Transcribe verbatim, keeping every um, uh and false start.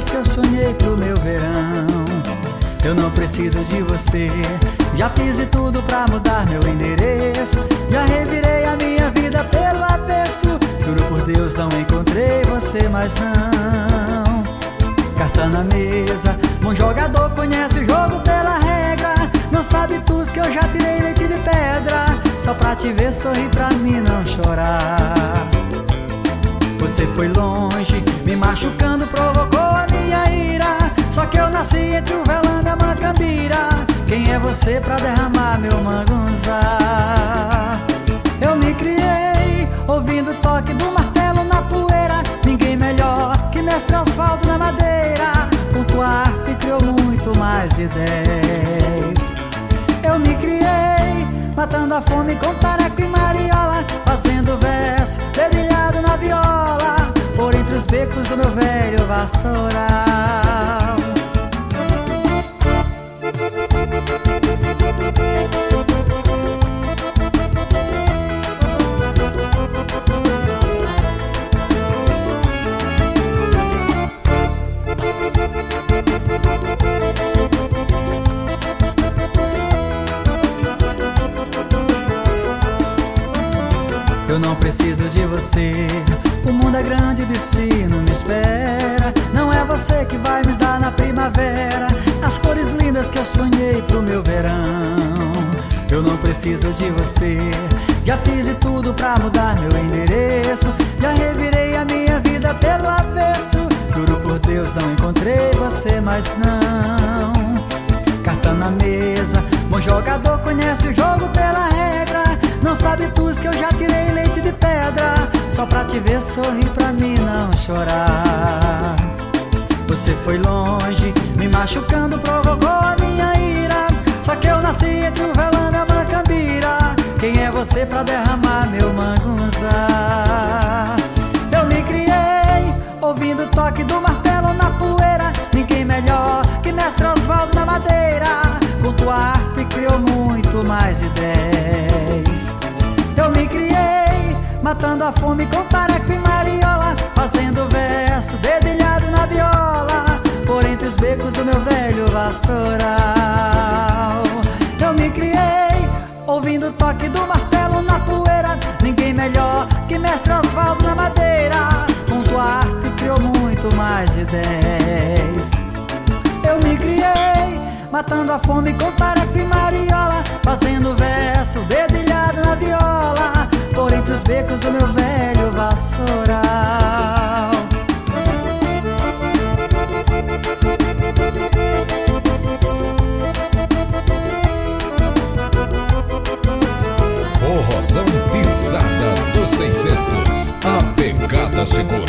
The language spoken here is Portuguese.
que eu sonhei pro meu verão. Eu não preciso de você, já fiz de tudo pra mudar meu endereço. Já revirei a minha vida pelo avesso. Juro por Deus, não encontrei você, mas não. Carta na mesa, um jogador conhece o jogo pela regra. Não sabe tu que eu já tirei leite de pedra, só pra te ver sorrir, pra mim não chorar. Você foi longe, me machucando, provocou a minha ira. Só que eu nasci entre o velame e a macambira. Quem é você pra derramar meu mangunzá? Eu me criei ouvindo o toque do martelo na poeira. Ninguém melhor que mestre asfalto na madeira. Com tua arte criou muito mais de dez. Eu me criei matando a fome com tareco e mariola, fazendo verso dedilhado na viola, por entre os becos do meu velho vassoural. Eu não preciso de você, o mundo é grande, o destino me espera. Não é você que vai me dar na primavera as flores lindas que eu sonhei pro meu verão. Eu não preciso de você, já fiz de tudo pra mudar meu endereço. Já revirei a minha vida pelo avesso. Juro por Deus, não encontrei você, mas não. Carta na mesa, bom jogador conhece o jogo pela regra. Não sabe tu que eu já tirei leite de pedra, só pra te ver sorrir, pra mim não chorar. Você foi longe, me machucando, provocou a minha ira. Só que eu nasci entre o velame e a macambira. Quem é você pra derramar meu mangunzá? Eu me criei ouvindo o toque do martelo na poeira. Ninguém melhor que mestre Osvaldo na madeira. Com tua arte criou muito mais de dez. Eu me criei matando a fome com tareco e mariola, fazendo verso dedilhado na viola, por entre os becos do meu velho vassoural. Eu me criei ouvindo o toque do martelo na poeira. Ninguém melhor que mestre Osvaldo na madeira. Com tua arte criou muito mais de dez. Eu me criei matando a fome com tareco e mariola, fazendo verso dedilhado na viola, por entre os becos do meu velho vassoural. Forrozão Pisada dos seiscentos, a pegada segura.